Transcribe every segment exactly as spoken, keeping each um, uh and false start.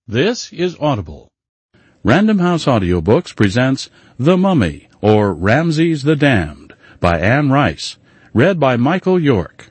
This is Audible. Random House Audiobooks presents The Mummy, or Ramses the Damned, by Anne Rice, read by Michael York.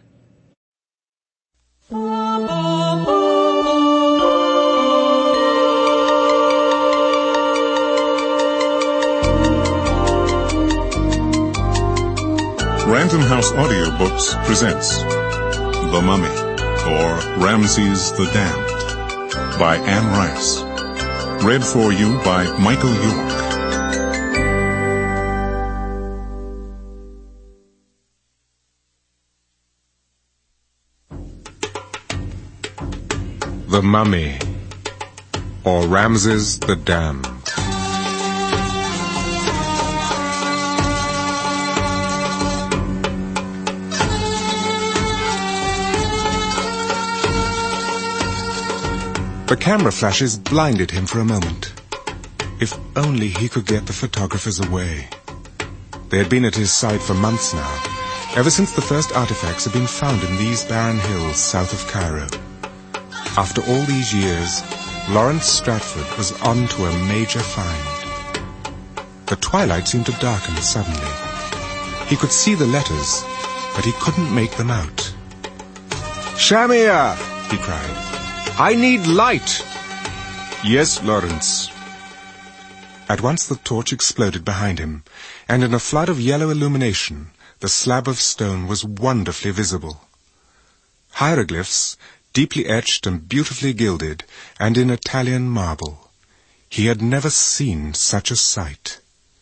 Random House Audiobooks presents The Mummy, or Ramses the Damned, by Anne Rice. Read for you by Michael York. The Mummy, or Ramses the Damned. The camera flashes blinded him for a moment. If only he could get the photographers away. They had been at his side for months now, ever since the first artifacts had been found in these barren hills south of Cairo. After all these years, Lawrence Stratford was on to a major find. The twilight seemed to darken suddenly. He could see the letters, but he couldn't make them out. "Shamir!" he cried. "I need light!" "Yes, Lawrence." At once the torch exploded behind him, and in a flood of yellow illumination, the slab of stone was wonderfully visible. Hieroglyphs, deeply etched and beautifully gilded, and in Italian marble. He had never seen such a sight.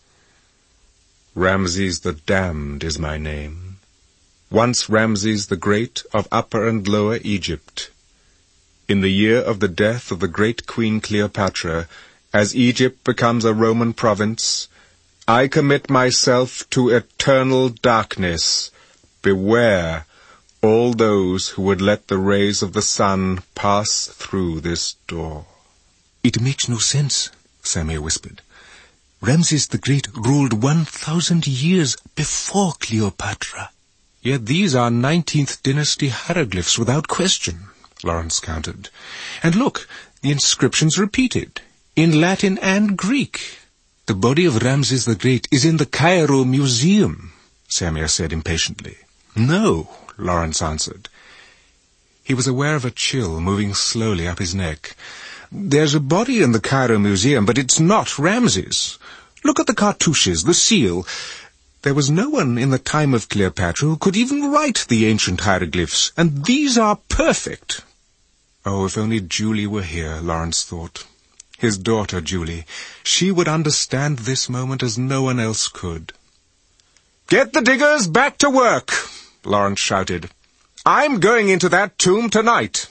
"Ramses the Damned is my name. Once Ramses the Great of Upper and Lower Egypt. In the year of the death of the great Queen Cleopatra, as Egypt becomes a Roman province, I commit myself to eternal darkness. Beware all those who would let the rays of the sun pass through this door." "It makes no sense," Samir whispered. "Ramses the Great ruled one thousand years before Cleopatra." "Yet these are nineteenth dynasty hieroglyphs without question," Lawrence countered. "And look, the inscription's repeated, in Latin and Greek." "The body of Ramses the Great is in the Cairo Museum," Samir said impatiently. "No," Lawrence answered. He was aware of a chill moving slowly up his neck. "There's a body in the Cairo Museum, but it's not Ramses. Look at the cartouches, the seal. There was no one in the time of Cleopatra who could even write the ancient hieroglyphs, and these are perfect." Oh, if only Julie were here, Lawrence thought. His daughter, Julie. She would understand this moment as no one else could. "Get the diggers back to work!" Lawrence shouted. "I'm going into that tomb tonight."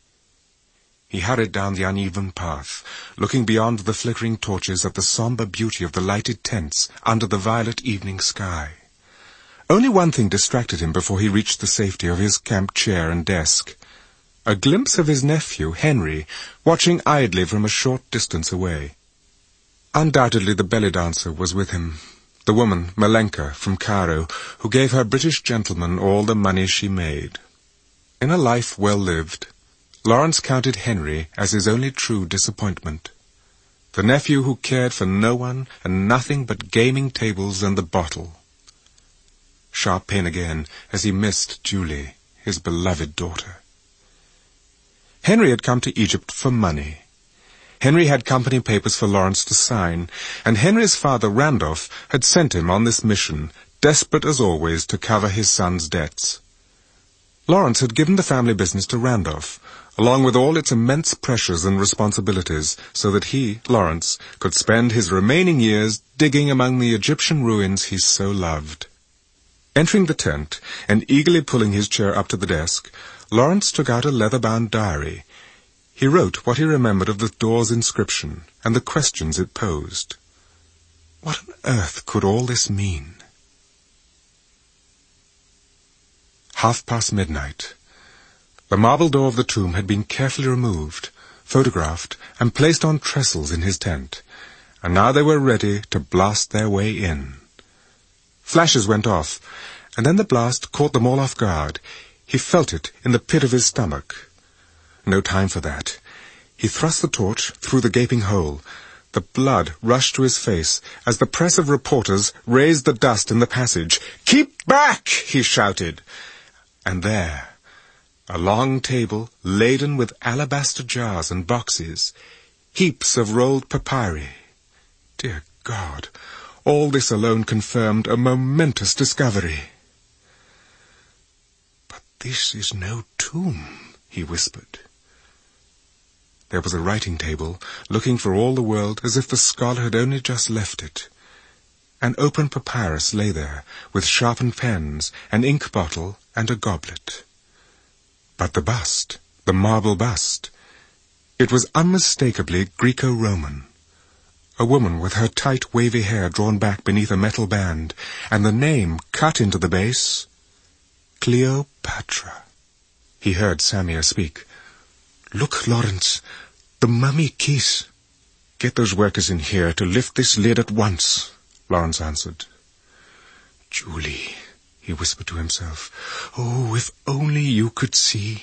He hurried down the uneven path, looking beyond the flickering torches at the somber beauty of the lighted tents under the violet evening sky. Only one thing distracted him before he reached the safety of his camp chair and desk. A glimpse of his nephew, Henry, watching idly from a short distance away. Undoubtedly the belly dancer was with him, the woman, Malenka, from Cairo, who gave her British gentleman all the money she made. In a life well lived, Lawrence counted Henry as his only true disappointment. The nephew who cared for no one and nothing but gaming tables and the bottle. Sharp pain again as he missed Julie, his beloved daughter. Henry had come to Egypt for money. Henry had company papers for Lawrence to sign, and Henry's father, Randolph, had sent him on this mission, desperate as always to cover his son's debts. Lawrence had given the family business to Randolph, along with all its immense pressures and responsibilities, so that he, Lawrence, could spend his remaining years digging among the Egyptian ruins he so loved. Entering the tent, and eagerly pulling his chair up to the desk, Lawrence took out a leather-bound diary. He wrote what he remembered of the door's inscription and the questions it posed. What on earth could all this mean? Half past midnight. The marble door of the tomb had been carefully removed, photographed, and placed on trestles in his tent, and now they were ready to blast their way in. Flashes went off, and then the blast caught them all off guard. He felt it in the pit of his stomach. No time for that. He thrust the torch through the gaping hole. The blood rushed to his face as the press of reporters raised the dust in the passage. "Keep back!" he shouted. And there, a long table laden with alabaster jars and boxes, heaps of rolled papyri. Dear God, all this alone confirmed a momentous discovery. "But this is no tomb," he whispered. There was a writing table, looking for all the world as if the scholar had only just left it. An open papyrus lay there, with sharpened pens, an ink bottle, and a goblet. But the bust, the marble bust, it was unmistakably Greco-Roman. A woman with her tight, wavy hair drawn back beneath a metal band, and the name cut into the base, Cleopatra. He heard Samir speak. "Look, Lawrence, the mummy case." "Get those workers in here to lift this lid at once," Lawrence answered. "Julie," he whispered to himself, "oh, if only you could see."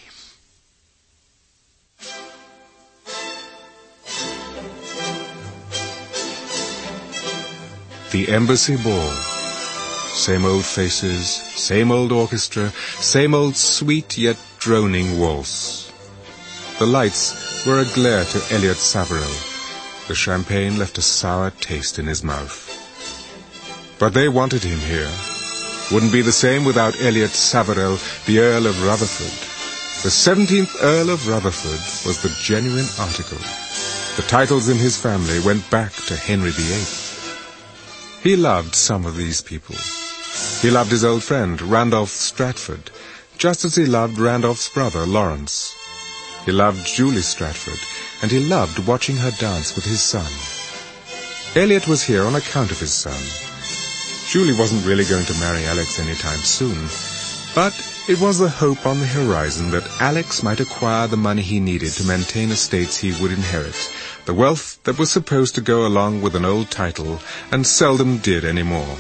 The Embassy Ball. Same old faces, same old orchestra, same old sweet yet droning waltz. The lights were a glare to Elliot Savarell. The champagne left a sour taste in his mouth. But they wanted him here. Wouldn't be the same without Elliot Savarell, the Earl of Rutherford. The seventeenth Earl of Rutherford was the genuine article. The titles in his family went back to Henry the Eighth. He loved some of these people. He loved his old friend, Randolph Stratford, just as he loved Randolph's brother, Lawrence. He loved Julie Stratford, and he loved watching her dance with his son. Elliot was here on account of his son. Julie wasn't really going to marry Alex anytime soon, but it was the hope on the horizon that Alex might acquire the money he needed to maintain estates he would inherit, the wealth that was supposed to go along with an old title and seldom did anymore.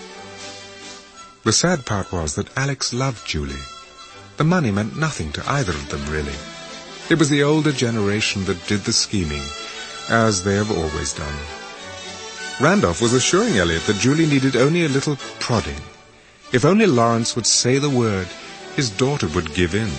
The sad part was that Alex loved Julie. The money meant nothing to either of them, really. It was the older generation that did the scheming, as they have always done. Randolph was assuring Elliot that Julie needed only a little prodding. If only Lawrence would say the word, his daughter would give in.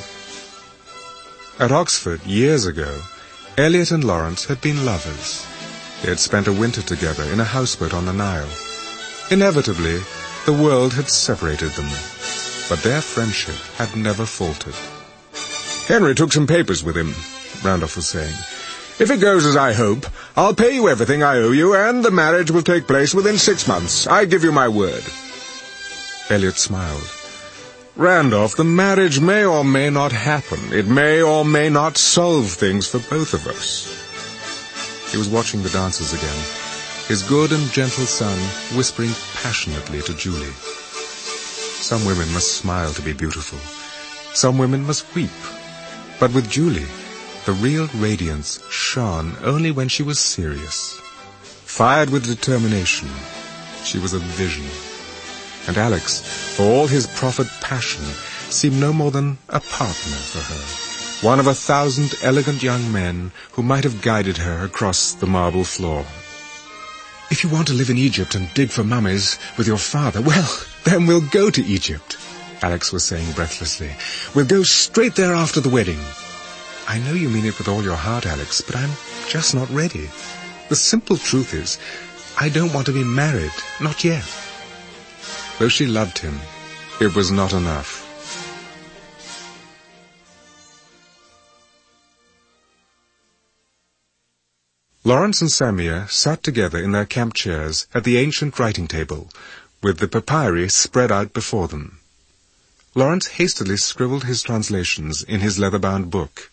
At Oxford, years ago, Elliot and Lawrence had been lovers. They had spent a winter together in a houseboat on the Nile. Inevitably, the world had separated them, but their friendship had never faltered. "Henry took some papers with him," Randolph was saying. "If it goes as I hope, I'll pay you everything I owe you, and the marriage will take place within six months. I give you my word." Elliot smiled. "Randolph, the marriage may or may not happen. It may or may not solve things for both of us." He was watching the dancers again, his good and gentle son whispering passionately to Julie. Some women must smile to be beautiful. Some women must weep. But with Julie, the real radiance shone only when she was serious. Fired with determination, she was a vision. And Alex, for all his proffered passion, seemed no more than a partner for her. One of a thousand elegant young men who might have guided her across the marble floor. "If you want to live in Egypt and dig for mummies with your father, well, then we'll go to Egypt," Alex was saying breathlessly. "We'll go straight there after the wedding." "I know you mean it with all your heart, Alex, but I'm just not ready. The simple truth is, I don't want to be married, not yet." Though she loved him, it was not enough. Lawrence and Samir sat together in their camp chairs at the ancient writing table, with the papyri spread out before them. Lawrence hastily scribbled his translations in his leather-bound book.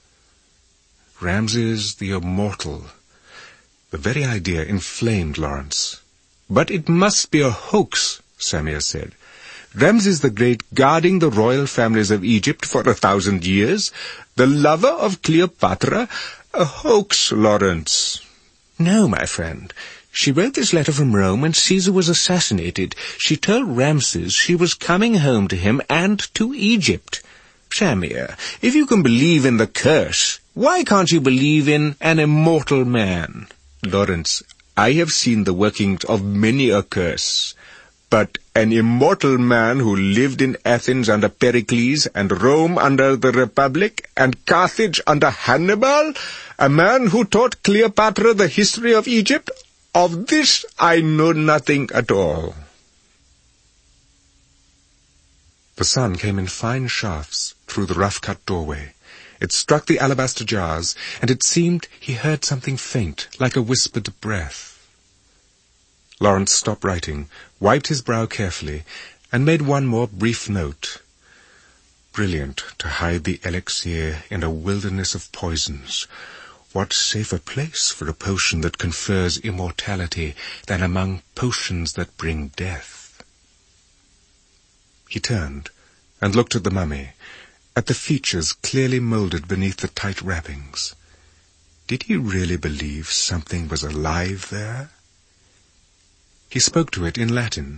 Ramses the Immortal. The very idea inflamed Lawrence. "But it must be a hoax," Samir said. "Ramses the Great guarding the royal families of Egypt for a thousand years? The lover of Cleopatra? A hoax, Lawrence." "No, my friend. She wrote this letter from Rome when Caesar was assassinated. She told Ramses she was coming home to him and to Egypt. Samir, if you can believe in the curse, Why can't you believe in an immortal man? Lawrence, I have seen the workings of many a curse, but an immortal man who lived in Athens under Pericles, and Rome under the Republic, and Carthage under Hannibal, a man who taught Cleopatra the history of Egypt, of this I know nothing at all. The sun came in fine shafts through the rough-cut doorway. It struck the alabaster jars, and it seemed he heard something faint, like a whispered breath. Lawrence stopped writing, wiped his brow carefully, and made one more brief note. Brilliant to hide the elixir in a wilderness of poisons. What safer place for a potion that confers immortality than among potions that bring death? He turned and looked at the mummy, at the features clearly moulded beneath the tight wrappings. Did he really believe something was alive there? He spoke to it in Latin.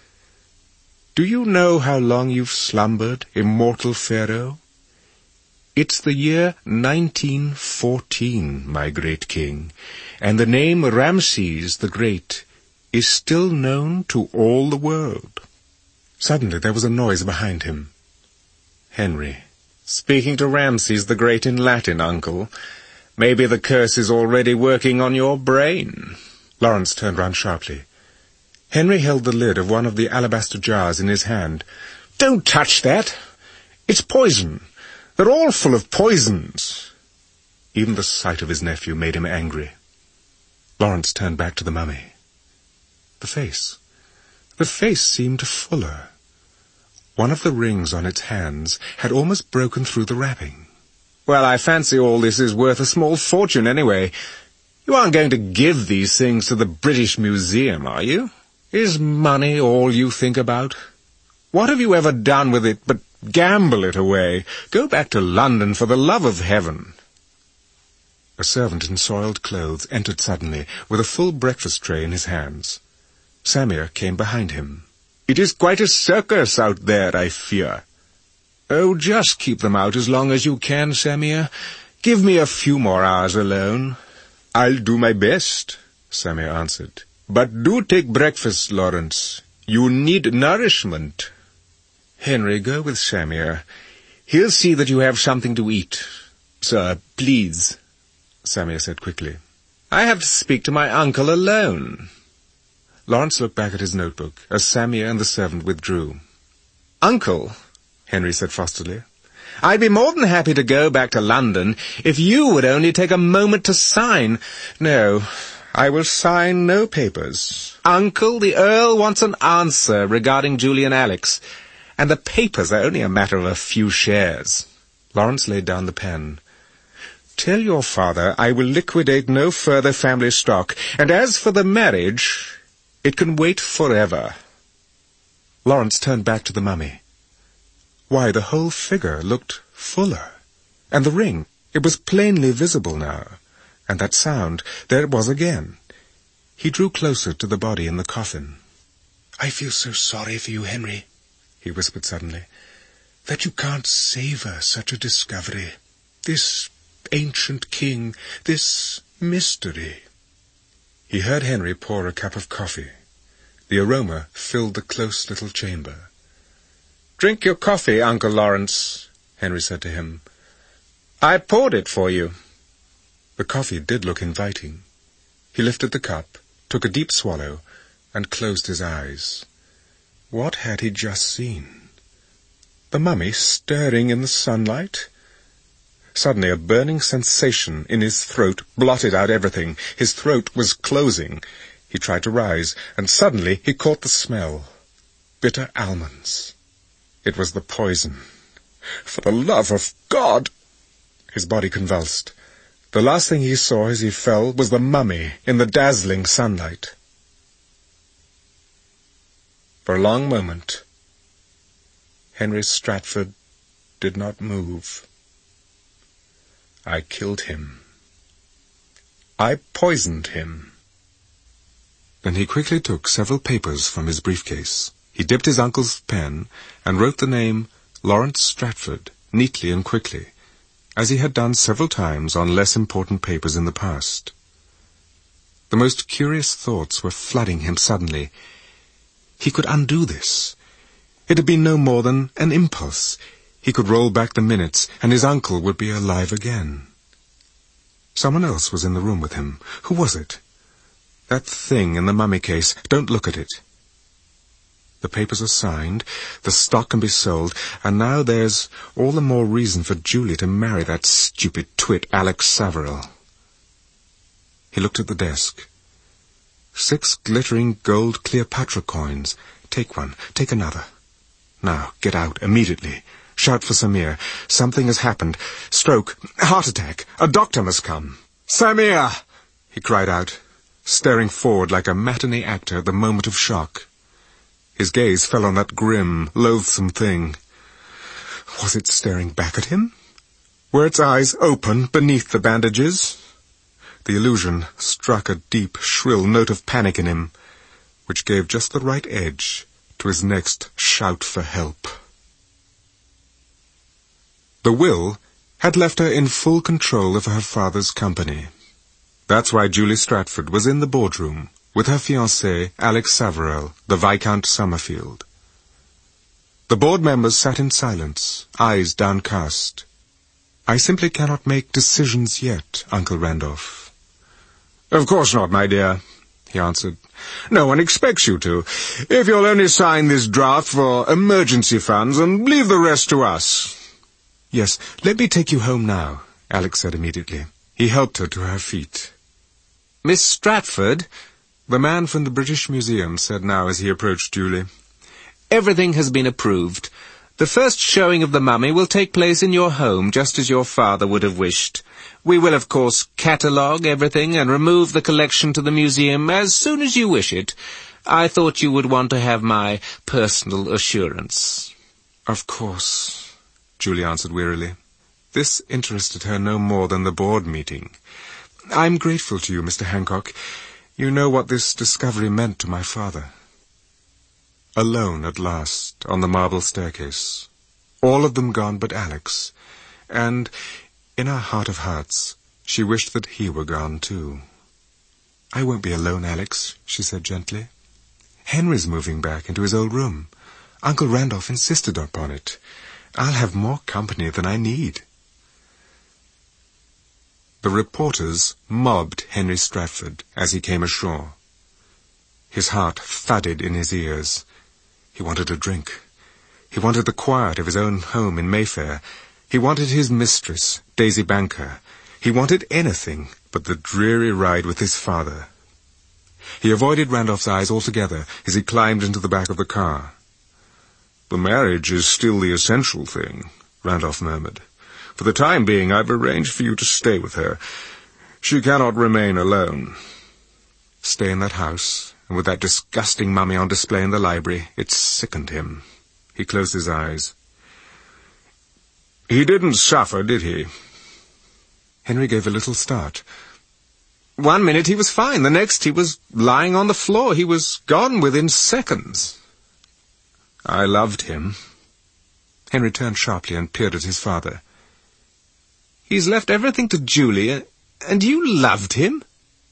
Do you know how long you've slumbered, immortal Pharaoh? It's the year nineteen fourteen, my great king, and the name Ramses the Great is still known to all the world. Suddenly there was a noise behind him. Henry. Speaking to Ramses the Great in Latin, uncle. Maybe the curse is already working on your brain. Lawrence turned round sharply. Henry held the lid of one of the alabaster jars in his hand. Don't touch that! It's poison. They're all full of poisons. Even the sight of his nephew made him angry. Lawrence turned back to the mummy. The face. The face seemed fuller. One of the rings on its hands had almost broken through the wrapping. Well, I fancy all this is worth a small fortune anyway. You aren't going to give these things to the British Museum, are you? Is money all you think about? What have you ever done with it but gamble it away? Go back to London for the love of heaven. A servant in soiled clothes entered suddenly, with a full breakfast tray in his hands. Samir came behind him. It is quite a circus out there, I fear. Oh, just keep them out as long as you can, Samir. Give me a few more hours alone. I'll do my best, Samir answered. But do take breakfast, Lawrence. You need nourishment. Henry, go with Samir. He'll see that you have something to eat. Sir, please, Samir said quickly. I have to speak to my uncle alone. Lawrence looked back at his notebook as Samir and the servant withdrew. Uncle, Henry said frostily, I'd be more than happy to go back to London if you would only take a moment to sign. No, I will sign no papers. Uncle, the Earl wants an answer regarding Julian Alex, and the papers are only a matter of a few shares. Lawrence laid down the pen. Tell your father I will liquidate no further family stock, and as for the marriage, it can wait forever. Lawrence turned back to the mummy. Why, the whole figure looked fuller. And the ring, it was plainly visible now. And that sound, there it was again. He drew closer to the body in the coffin. I feel so sorry for you, Henry, he whispered suddenly, that you can't savour such a discovery. This ancient king, this mystery. He heard Henry pour a cup of coffee. The aroma filled the close little chamber. Drink your coffee, Uncle Lawrence, Henry said to him. I poured it for you. The coffee did look inviting. He lifted the cup, took a deep swallow, and closed his eyes. What had he just seen? The mummy stirring in the sunlight? Suddenly a burning sensation in his throat blotted out everything. His throat was closing. He tried to rise, and suddenly he caught the smell. Bitter almonds. It was the poison. For the love of God! His body convulsed. The last thing he saw as he fell was the mummy in the dazzling sunlight. For a long moment, Henry Stratford did not move. I killed him. I poisoned him. Then he quickly took several papers from his briefcase. He dipped his uncle's pen and wrote the name Lawrence Stratford neatly and quickly. as he had done several times on less important papers in the past. The most curious thoughts were flooding him suddenly. He could undo this. It had been no more than an impulse. He could roll back the minutes, and his uncle would be alive again. Someone else was in the room with him. Who was it? That thing in the mummy case. Don't look at it. The papers are signed, the stock can be sold, and now there's all the more reason for Julie to marry that stupid twit Alex Saverell. He looked at the desk. Six glittering gold Cleopatra coins. Take one. Take another. Now, get out, immediately. Shout for Samir. Something has happened. Stroke. Heart attack. A doctor must come. Samir! He cried out, staring forward like a matinee actor at the moment of shock. His gaze fell on that grim, loathsome thing. Was it staring back at him? Were its eyes open beneath the bandages? The illusion struck a deep, shrill note of panic in him, which gave just the right edge to his next shout for help. The will had left her in full control of her father's company. That's why Julie Stratford was in the boardroom with her fiancé, Alex Saverell, the Viscount Summerfield. The board members sat in silence, eyes downcast. I simply cannot make decisions yet, Uncle Randolph. Of course not, my dear, he answered. No one expects you to. If you'll only sign this draft for emergency funds and leave the rest to us. Yes, let me take you home now, Alex said immediately. He helped her to her feet. Miss Stratford, the man from the British Museum said now as he approached Julie. Everything has been approved. The first showing of the mummy will take place in your home, just as your father would have wished. We will, of course, catalogue everything and remove the collection to the museum as soon as you wish it. I thought you would want to have my personal assurance. Of course, Julie answered wearily. This interested her no more than the board meeting. I'm grateful to you, Mister Hancock. You know what this discovery meant to my father. Alone at last, on the marble staircase. All of them gone but Alex. And, in her heart of hearts, she wished that he were gone too. I won't be alone, Alex, she said gently. Henry's moving back into his old room. Uncle Randolph insisted upon it. I'll have more company than I need. The reporters mobbed Henry Stratford as he came ashore. His heart thudded in his ears. He wanted a drink. He wanted the quiet of his own home in Mayfair. He wanted his mistress, Daisy Banker. He wanted anything but the dreary ride with his father. He avoided Randolph's eyes altogether as he climbed into the back of the car. The marriage is still the essential thing, Randolph murmured. For the time being, I've arranged for you to stay with her. She cannot remain alone. Stay in that house, and with that disgusting mummy on display in the library, it sickened him. He closed his eyes. He didn't suffer, did he? Henry gave a little start. One minute he was fine, the next he was lying on the floor. He was gone within seconds. I loved him. Henry turned sharply and peered at his father. He's left everything to Julie, and you loved him?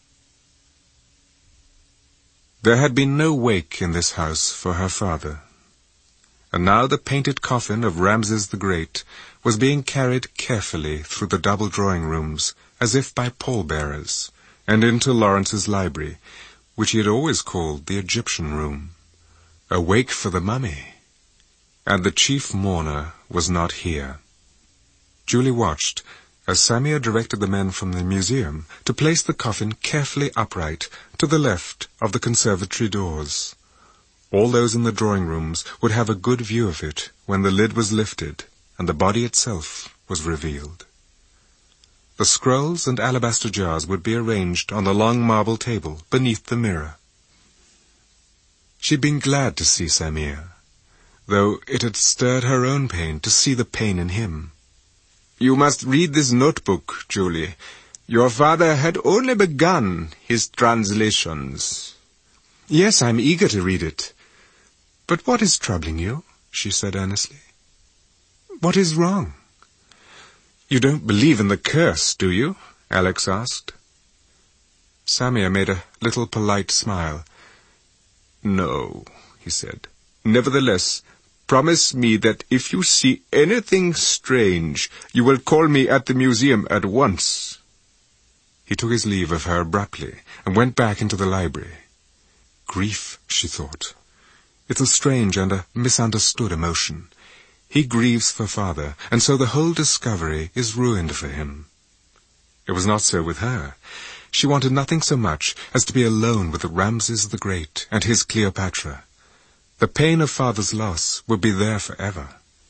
There had been no wake in this house for her father. And now the painted coffin of Ramses the Great was being carried carefully through the double drawing-rooms, as if by pallbearers, and into Lawrence's library, which he had always called the Egyptian room. A wake for the mummy. And the chief mourner was not here. Julie watched as Samir directed the men from the museum to place the coffin carefully upright to the left of the conservatory doors. All those in the drawing-rooms would have a good view of it when the lid was lifted and the body itself was revealed. The scrolls and alabaster jars would be arranged on the long marble table beneath the mirror. She'd been glad to see Samir, though it had stirred her own pain to see the pain in him. You must read this notebook, Julie. Your father had only begun his translations. Yes, I'm eager to read it. But what is troubling you? She said earnestly. What is wrong? You don't believe in the curse, do you? Alex asked. Samir made a little polite smile. No, he said. Nevertheless, promise me that if you see anything strange, you will call me at the museum at once. He took his leave of her abruptly and went back into the library. Grief, she thought. It's a strange and a misunderstood emotion. He grieves for father, and so the whole discovery is ruined for him. It was not so with her. She wanted nothing so much as to be alone with Ramses the Great and his Cleopatra. The pain of father's loss would be there forever.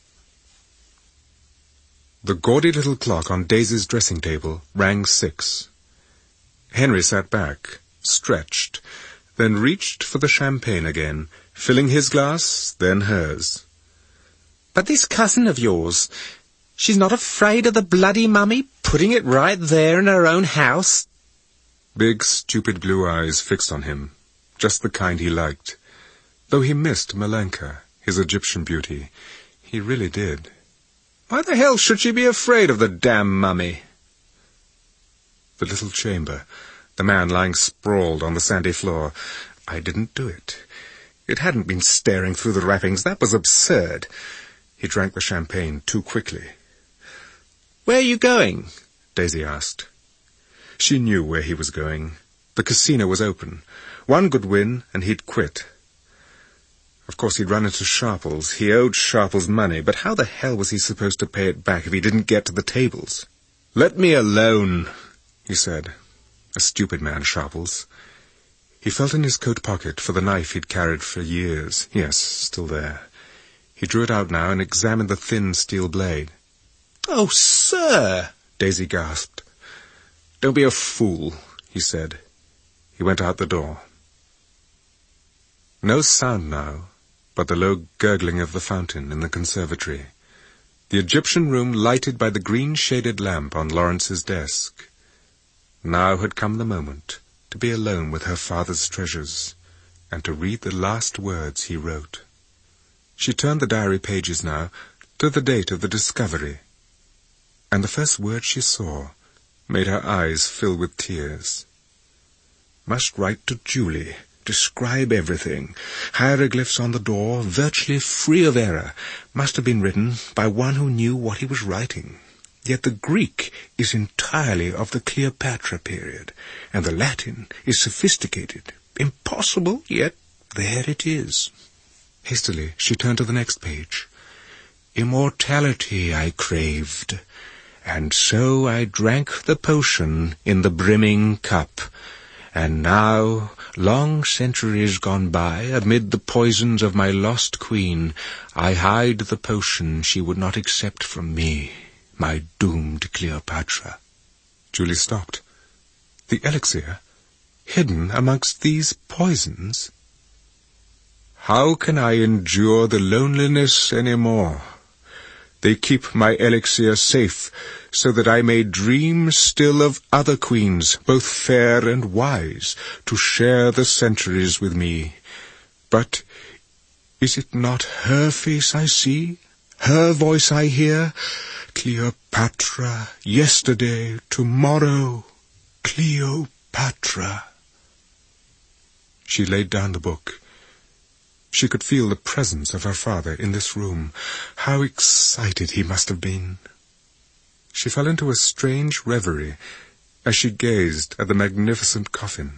The gaudy little clock on Daisy's dressing table rang six. Henry sat back, stretched, then reached for the champagne again, filling his glass, then hers. But this cousin of yours, she's not afraid of the bloody mummy putting it right there in her own house? Big, stupid blue eyes fixed on him, just the kind he liked. Though he missed Malenka, his Egyptian beauty, he really did. Why the hell should she be afraid of the damn mummy? The little chamber, the man lying sprawled on the sandy floor. I didn't do it. It hadn't been staring through the wrappings. That was absurd. He drank the champagne too quickly. Where are you going? Daisy asked. She knew where he was going. The casino was open. One good win, and he'd quit. Of course, he'd run into Sharples. He owed Sharples money, but how the hell was he supposed to pay it back if he didn't get to the tables? Let me alone, he said. A stupid man, Sharples. He felt in his coat pocket for the knife he'd carried for years. Yes, still there. He drew it out now and examined the thin steel blade. Oh, sir! Daisy gasped. Don't be a fool, he said. He went out the door. No sound now, but the low gurgling of the fountain in the conservatory. The Egyptian room lighted by the green-shaded lamp on Lawrence's desk. Now had come the moment to be alone with her father's treasures, and to read the last words he wrote. She turned the diary pages now to the date of the discovery, and the first word she saw made her eyes fill with tears. Must write to Julie, describe everything. Hieroglyphs on the door, virtually free of error, must have been written by one who knew what he was writing. Yet the Greek is entirely of the Cleopatra period, and the Latin is sophisticated. Impossible, yet there it is. Hastily, she turned to the next page. Immortality I craved, and so I drank the potion in the brimming cup. And now, long centuries gone by, amid the poisons of my lost queen, I hide the potion she would not accept from me, my doomed Cleopatra. Julie stopped. The elixir, hidden amongst these poisons? How can I endure the loneliness any more? They keep my elixir safe, so that I may dream still of other queens, both fair and wise, to share the centuries with me. But is it not her face I see, her voice I hear? Cleopatra, yesterday, tomorrow, Cleopatra. She laid down the book. She could feel the presence of her father in this room. How excited he must have been. She fell into a strange reverie as she gazed at the magnificent coffin.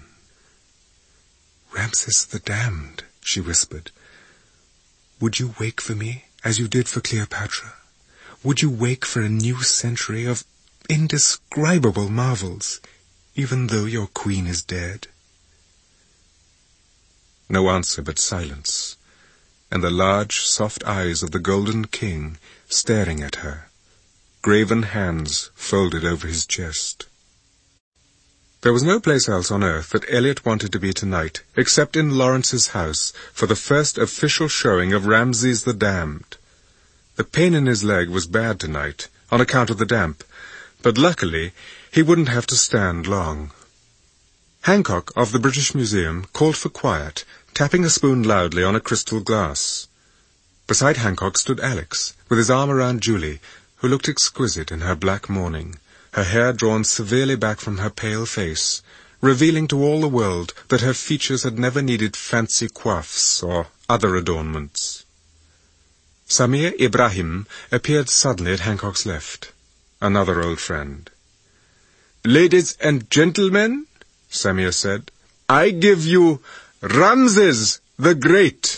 Ramses the Damned, she whispered. Would you wake for me as you did for Cleopatra? Would you wake for a new century of indescribable marvels, even though your queen is dead? No answer but silence, and the large, soft eyes of the Golden King staring at her, graven hands folded over his chest. There was no place else on earth that Eliot wanted to be tonight, except in Lawrence's house, for the first official showing of Ramses the Damned. The pain in his leg was bad tonight, on account of the damp, but luckily he wouldn't have to stand long. Hancock of the British Museum called for quiet, tapping a spoon loudly on a crystal glass. Beside Hancock stood Alex, with his arm around Julie, who looked exquisite in her black mourning, her hair drawn severely back from her pale face, revealing to all the world that her features had never needed fancy coiffes or other adornments. Samir Ibrahim appeared suddenly at Hancock's left, another old friend. "Ladies and gentlemen," Samir said, "I give you Ramses the Great."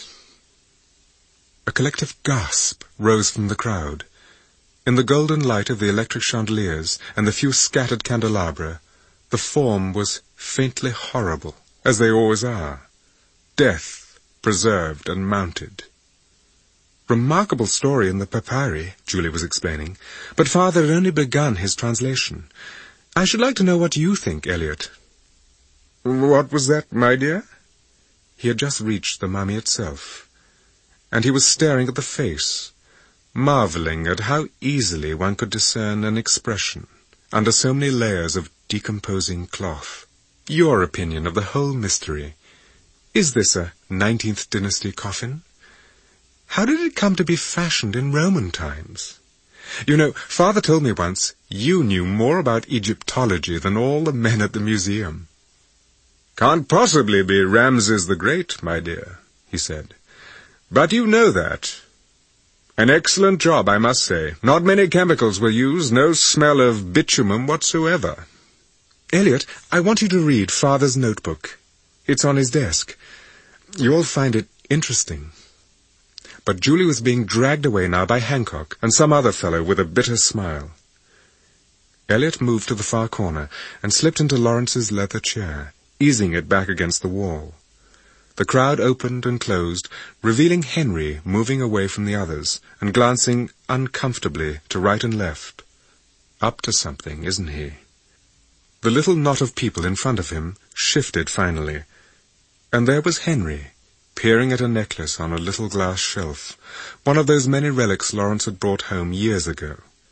A collective gasp rose from the crowd. In the golden light of the electric chandeliers and the few scattered candelabra, the form was faintly horrible, as they always are. Death, preserved and mounted. "Remarkable story in the papyri," Julie was explaining, "but Father had only begun his translation. I should like to know what you think, Elliot." "What was that, my dear?" He had just reached the mummy itself, and he was staring at the face, marveling at how easily one could discern an expression under so many layers of decomposing cloth. "Your opinion of the whole mystery. Is this a nineteenth dynasty coffin? How did it come to be fashioned in Roman times? You know, Father told me once you knew more about Egyptology than all the men at the museum." "Can't possibly be Ramses the Great, my dear," he said. "But you know that. An excellent job, I must say. Not many chemicals were used, no smell of bitumen whatsoever." "Elliot, I want you to read Father's notebook. It's on his desk. You'll find it interesting." But Julie was being dragged away now by Hancock and some other fellow with a bitter smile. Elliot moved to the far corner and slipped into Lawrence's leather chair, easing it back against the wall. The crowd opened and closed, revealing Henry moving away from the others and glancing uncomfortably to right and left. Up to something, isn't he? The little knot of people in front of him shifted finally, and there was Henry, peering at a necklace on a little glass shelf, one of those many relics Lawrence had brought home years ago.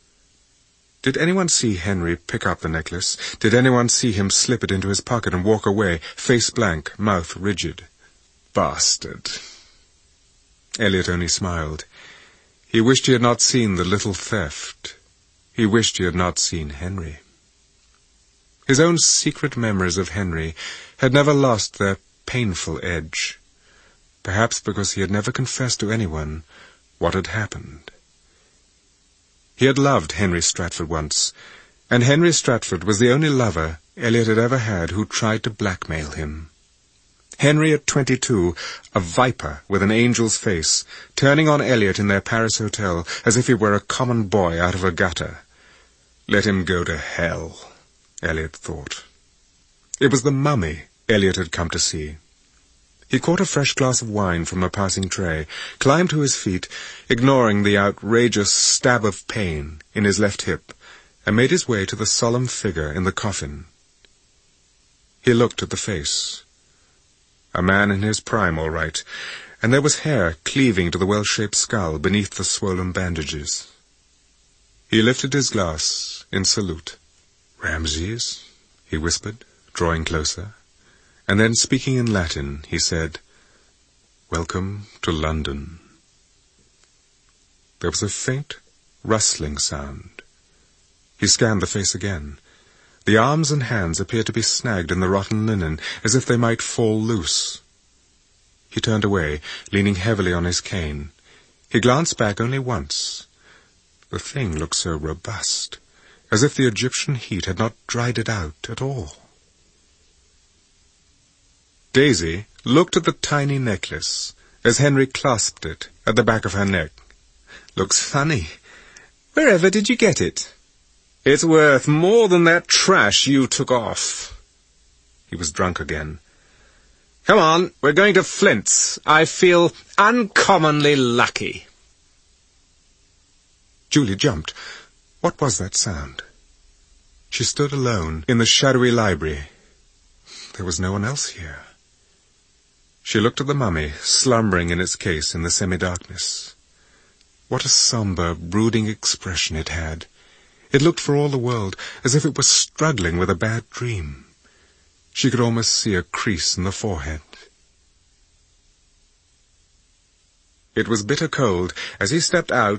Did anyone see Henry pick up the necklace? Did anyone see him slip it into his pocket and walk away, face blank, mouth rigid? Bastard. Elliot only smiled. He wished he had not seen the little theft. He wished he had not seen Henry. His own secret memories of Henry had never lost their painful edge, perhaps because he had never confessed to anyone what had happened. He had loved Henry Stratford once, and Henry Stratford was the only lover Elliot had ever had who tried to blackmail him. Henry at twenty-two, a viper with an angel's face, turning on Elliot in their Paris hotel as if he were a common boy out of a gutter. Let him go to hell, Elliot thought. It was the mummy Elliot had come to see. He caught a fresh glass of wine from a passing tray, climbed to his feet, ignoring the outrageous stab of pain in his left hip, and made his way to the solemn figure in the coffin. He looked at the face. A man in his prime, all right, and there was hair cleaving to the well-shaped skull beneath the swollen bandages. He lifted his glass in salute. "Ramses," he whispered, drawing closer. And then, speaking in Latin, he said, "Welcome to London." There was a faint, rustling sound. He scanned the face again. The arms and hands appeared to be snagged in the rotten linen, as if they might fall loose. He turned away, leaning heavily on his cane. He glanced back only once. The thing looked so robust, as if the Egyptian heat had not dried it out at all. Daisy looked at the tiny necklace as Henry clasped it at the back of her neck. "Looks funny. Wherever did you get it?" "It's worth more than that trash you took off." He was drunk again. "Come on, we're going to Flint's. I feel uncommonly lucky." Julie jumped. What was that sound? She stood alone in the shadowy library. There was no one else here. She looked at the mummy, slumbering in its case in the semi-darkness. What a sombre, brooding expression it had. It looked for all the world as if it was struggling with a bad dream. She could almost see a crease in the forehead. It was bitter cold as he stepped out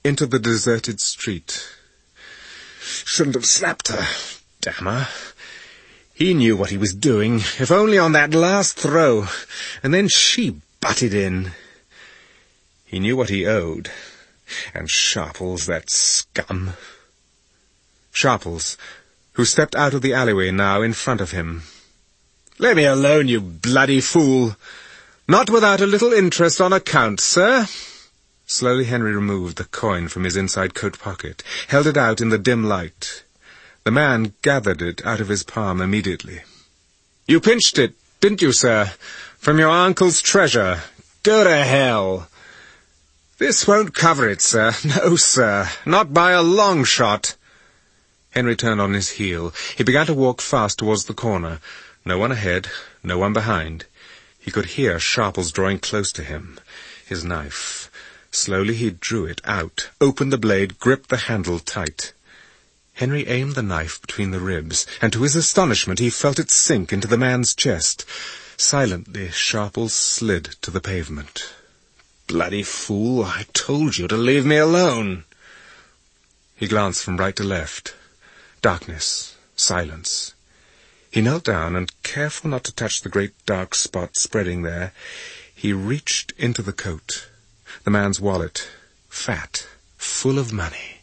into the deserted street. Shouldn't have slapped her. Damn her. He knew what he was doing, if only on that last throw, and then she butted in. He knew what he owed, and Sharples, that scum. Sharples, who stepped out of the alleyway now in front of him. "Let me alone, you bloody fool. Not without a little interest on account, sir." Slowly Henry removed the coin from his inside coat pocket, held it out in the dim light. The man gathered it out of his palm immediately. "You pinched it, didn't you, sir? From your uncle's treasure. Go to hell." "This won't cover it, sir. No, sir. Not by a long shot." Henry turned on his heel. He began to walk fast towards the corner. No one ahead, no one behind. He could hear Sharples drawing close to him. His knife. Slowly he drew it out, opened the blade, gripped the handle tight. Henry aimed the knife between the ribs, and to his astonishment he felt it sink into the man's chest. Silently Sharples slid to the pavement. "Bloody fool, I told you to leave me alone." He glanced from right to left. Darkness. Silence. He knelt down, and, careful not to touch the great dark spot spreading there, he reached into the coat. The man's wallet. Fat. Full of money.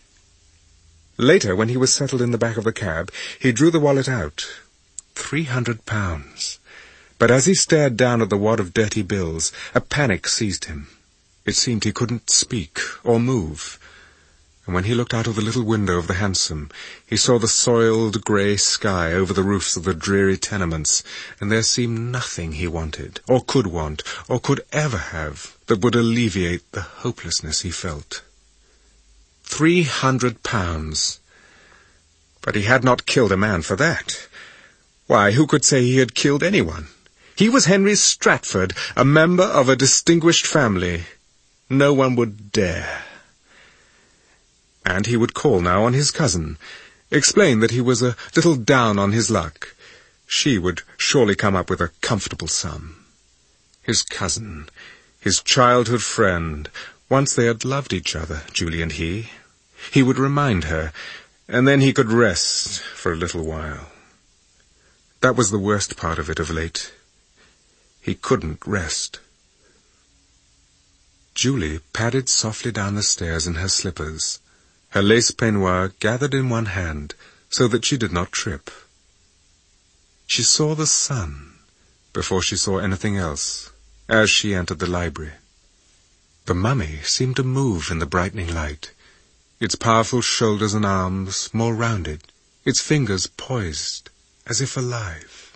Later, when he was settled in the back of the cab, he drew the wallet out. Three hundred pounds. But as he stared down at the wad of dirty bills, a panic seized him. It seemed he couldn't speak or move. And when he looked out of the little window of the hansom, he saw the soiled grey sky over the roofs of the dreary tenements, and there seemed nothing he wanted, or could want, or could ever have, that would alleviate the hopelessness he felt. Three hundred pounds. But he had not killed a man for that. Why, who could say he had killed anyone? He was Henry Stratford, a member of a distinguished family. No one would dare. And he would call now on his cousin, explain that he was a little down on his luck. She would surely come up with a comfortable sum. His cousin, his childhood friend, once they had loved each other, Julie and he. He would remind her, and then he could rest for a little while. That was the worst part of it of late. He couldn't rest. Julie padded softly down the stairs in her slippers, her lace peignoir gathered in one hand so that she did not trip. She saw the sun before she saw anything else as she entered the library. The mummy seemed to move in the brightening light, its powerful shoulders and arms more rounded, its fingers poised as if alive.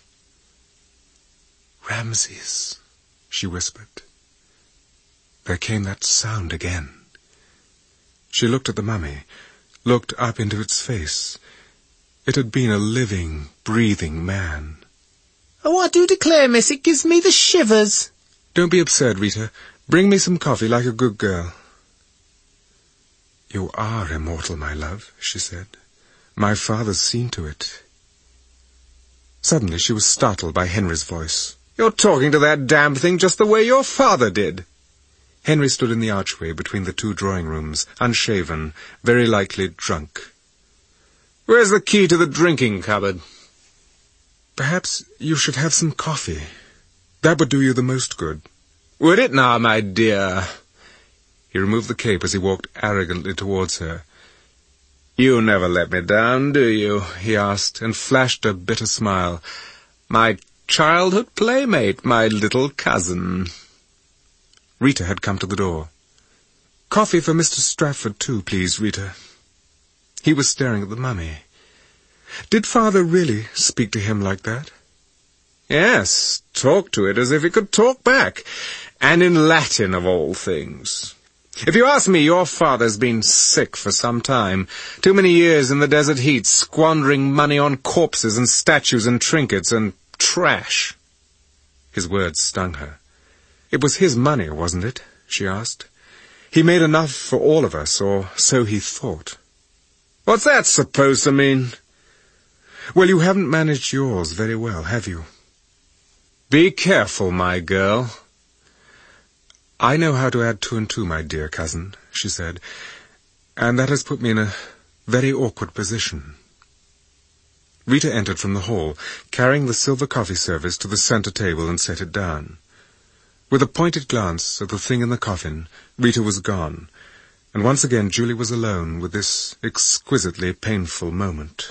"Ramses," she whispered. There came that sound again. She looked at the mummy, looked up into its face. It had been a living, breathing man. "Oh, I do declare, miss, it gives me the shivers." "Don't be absurd, Rita. Bring me some coffee like a good girl." "You are immortal, my love," she said. "My father's seen to it." Suddenly she was startled by Henry's voice. "You're talking to that damned thing just the way your father did." Henry stood in the archway between the two drawing-rooms, unshaven, very likely drunk. "Where's the key to the drinking cupboard?" "Perhaps you should have some coffee. That would do you the most good." "Would it now, my dear?" He removed the cape as he walked arrogantly towards her. "You never let me down, do you?" he asked, and flashed a bitter smile. "My childhood playmate, my little cousin." Rita had come to the door. "Coffee for Mister Stratford, too, please, Rita." He was staring at the mummy. Did father really speak to him like that? Yes, talk to it as if it could talk back, and in Latin of all things. If you ask me, your father's been sick for some time. Too many years in the desert heat, squandering money on corpses and statues and trinkets and trash. His words stung her. It was his money, wasn't it? She asked. He made enough for all of us, or so he thought. What's that supposed to mean? Well, you haven't managed yours very well, have you? Be careful, my girl. I know how to add two and two, my dear cousin, she said, and that has put me in a very awkward position." Rita entered from the hall, carrying the silver coffee service to the centre table and set it down. With a pointed glance at the thing in the coffin, Rita was gone, and once again Julie was alone with this exquisitely painful moment.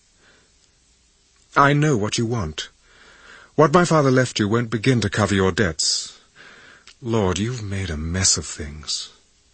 "I know what you want. What my father left you won't begin to cover your debts. Lord, you've made a mess of things."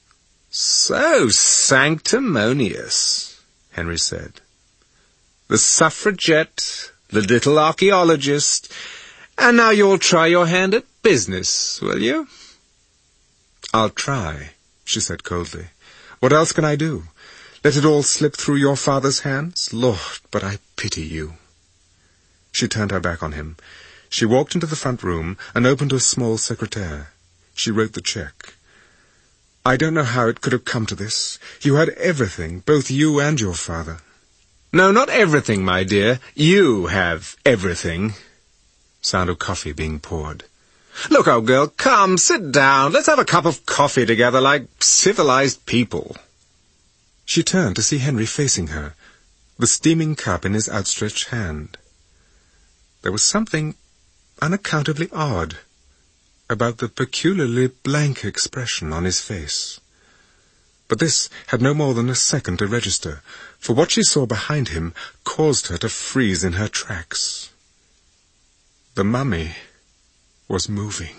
"So sanctimonious," Henry said. "The suffragette, the little archaeologist, and now you'll try your hand at business, will you?" "I'll try," she said coldly. "What else can I do? Let it all slip through your father's hands? Lord, but I pity you." She turned her back on him. She walked into the front room and opened a small secretaire. She wrote the cheque. "I don't know how it could have come to this. You had everything, both you and your father." "No, not everything, my dear. You have everything." Sound of coffee being poured. "Look, old girl, come, sit down. Let's have a cup of coffee together like civilized people." She turned to see Henry facing her, the steaming cup in his outstretched hand. There was something unaccountably odd about the peculiarly blank expression on his face. But this had no more than a second to register, for what she saw behind him caused her to freeze in her tracks. The mummy was moving.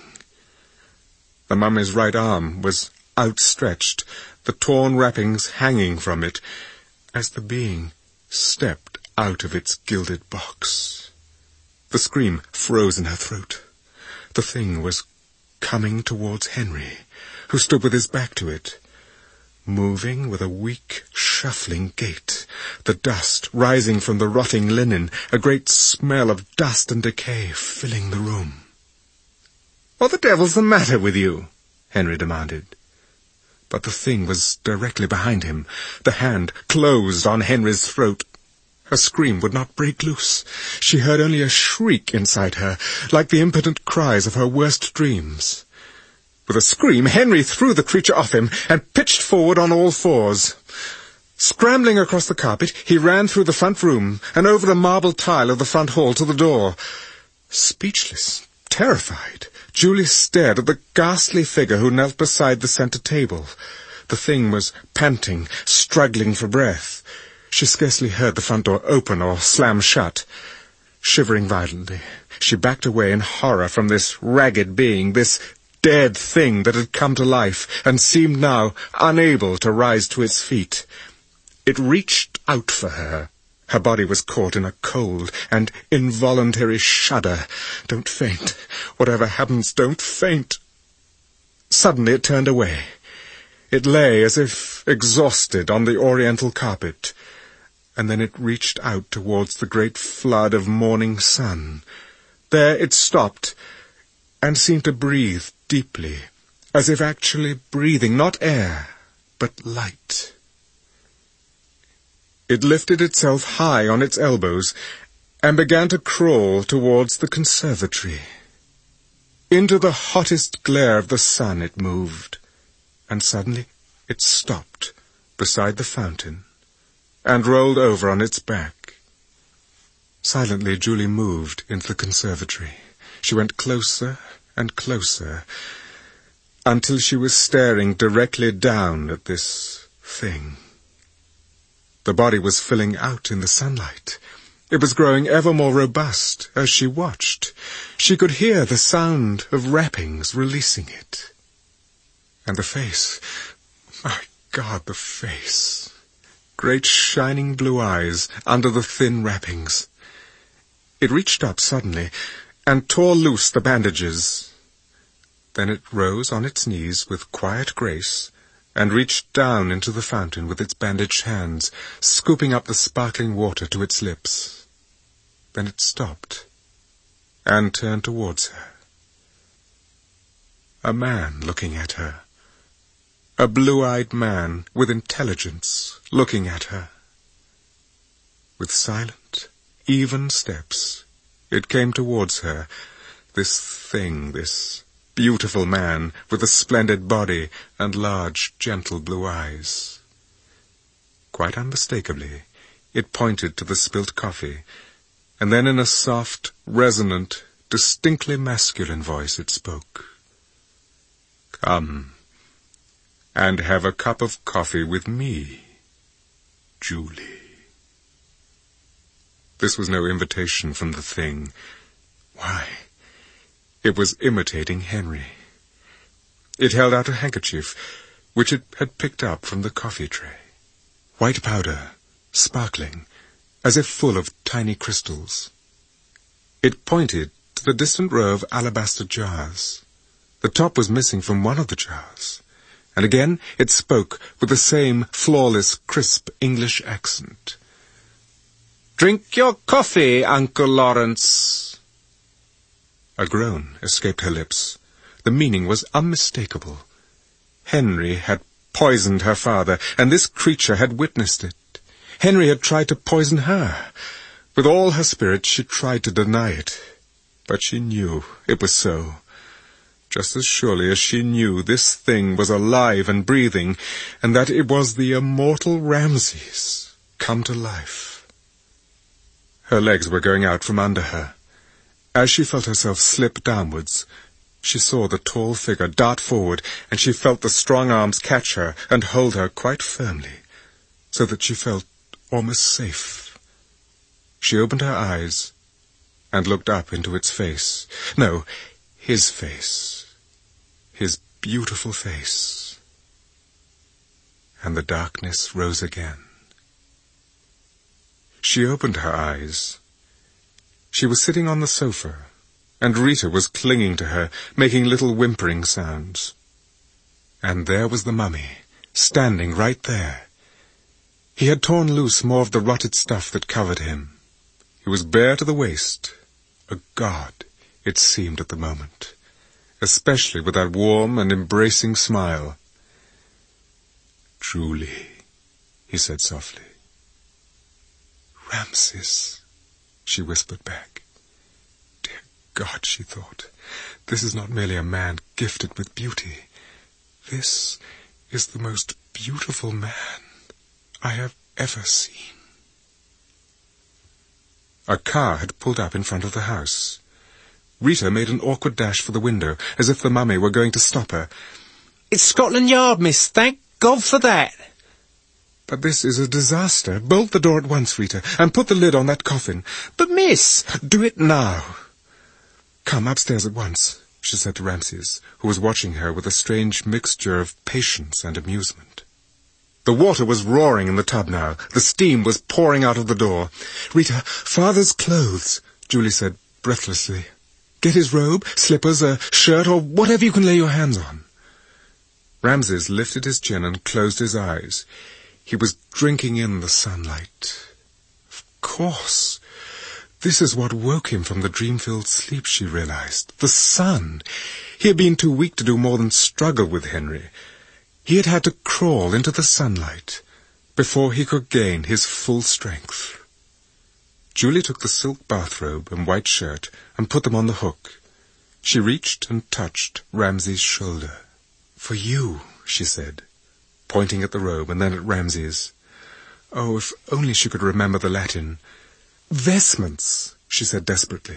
The mummy's right arm was outstretched, the torn wrappings hanging from it, as the being stepped out of its gilded box. The scream froze in her throat. The thing was coming towards Henry, who stood with his back to it, moving with a weak, shuffling gait, the dust rising from the rotting linen, a great smell of dust and decay filling the room. "What the devil's the matter with you?" Henry demanded. But the thing was directly behind him. The hand closed on Henry's throat. Her scream would not break loose. She heard only a shriek inside her, like the impotent cries of her worst dreams. With a scream, Henry threw the creature off him and pitched forward on all fours. Scrambling across the carpet, he ran through the front room and over the marble tile of the front hall to the door. Speechless, terrified, Julie stared at the ghastly figure who knelt beside the centre table. The thing was panting, struggling for breath. She scarcely heard the front door open or slam shut. Shivering violently, she backed away in horror from this ragged being, this dead thing that had come to life and seemed now unable to rise to its feet. It reached out for her. Her body was caught in a cold and involuntary shudder. "Don't faint. Whatever happens, don't faint." Suddenly it turned away. It lay as if exhausted on the oriental carpet, and then it reached out towards the great flood of morning sun. There it stopped, and seemed to breathe deeply, as if actually breathing not air, but light. It lifted itself high on its elbows, and began to crawl towards the conservatory. Into the hottest glare of the sun it moved, and suddenly it stopped beside the fountain, and rolled over on its back. Silently Julie moved into the conservatory. She went closer and closer, until she was staring directly down at this thing. The body was filling out in the sunlight. It was growing ever more robust as she watched. She could hear the sound of wrappings releasing it. And the face, my God, the face. Great shining blue eyes under the thin wrappings. It reached up suddenly and tore loose the bandages. Then it rose on its knees with quiet grace and reached down into the fountain with its bandaged hands, scooping up the sparkling water to its lips. Then it stopped and turned towards her. A man looking at her. A blue-eyed man with intelligence looking at her. With silent, even steps, it came towards her, this thing, this beautiful man with a splendid body and large, gentle blue eyes. Quite unmistakably, it pointed to the spilt coffee, and then in a soft, resonant, distinctly masculine voice it spoke. "Come and have a cup of coffee with me, Julie." This was no invitation from the thing. Why, it was imitating Henry. It held out a handkerchief, which it had picked up from the coffee tray. White powder, sparkling, as if full of tiny crystals. It pointed to the distant row of alabaster jars. The top was missing from one of the jars, and again it spoke with the same flawless, crisp English accent. "Drink your coffee, Uncle Lawrence." A groan escaped her lips. The meaning was unmistakable. Henry had poisoned her father, and this creature had witnessed it. Henry had tried to poison her. With all her spirit she tried to deny it, but she knew it was so. Just as surely as she knew this thing was alive and breathing, and that it was the immortal Ramses come to life. Her legs were going out from under her. As she felt herself slip downwards, she saw the tall figure dart forward, and she felt the strong arms catch her and hold her quite firmly, so that she felt almost safe. She opened her eyes and looked up into its face. No, his face. His beautiful face. And the darkness rose again. She opened her eyes. She was sitting on the sofa, and Rita was clinging to her, making little whimpering sounds. And there was the mummy, standing right there. He had torn loose more of the rotted stuff that covered him. He was bare to the waist, a god, it seemed at the moment, especially with that warm and embracing smile. "Julie," he said softly. "Ramses," she whispered back. Dear God, she thought, this is not merely a man gifted with beauty. This is the most beautiful man I have ever seen. A car had pulled up in front of the house. Rita made an awkward dash for the window, as if the mummy were going to stop her. "It's Scotland Yard, miss. Thank God for that." "But this is a disaster. Bolt the door at once, Rita, and put the lid on that coffin." "But, miss—" "Do it now. Come upstairs at once," she said to Ramses, who was watching her with a strange mixture of patience and amusement. The water was roaring in the tub now. The steam was pouring out of the door. "Rita, father's clothes," Julie said breathlessly. "Get his robe, slippers, a shirt, or whatever you can lay your hands on." Ramses lifted his chin and closed his eyes. He was drinking in the sunlight. Of course. This is what woke him from the dream-filled sleep, she realized. The sun. He had been too weak to do more than struggle with Henry. He had had to crawl into the sunlight before he could gain his full strength. Julie took the silk bathrobe and white shirt and put them on the hook. She reached and touched Ramses' shoulder. "For you," she said, pointing at the robe and then at Ramses. Oh, if only she could remember the Latin. "Vestments," she said desperately.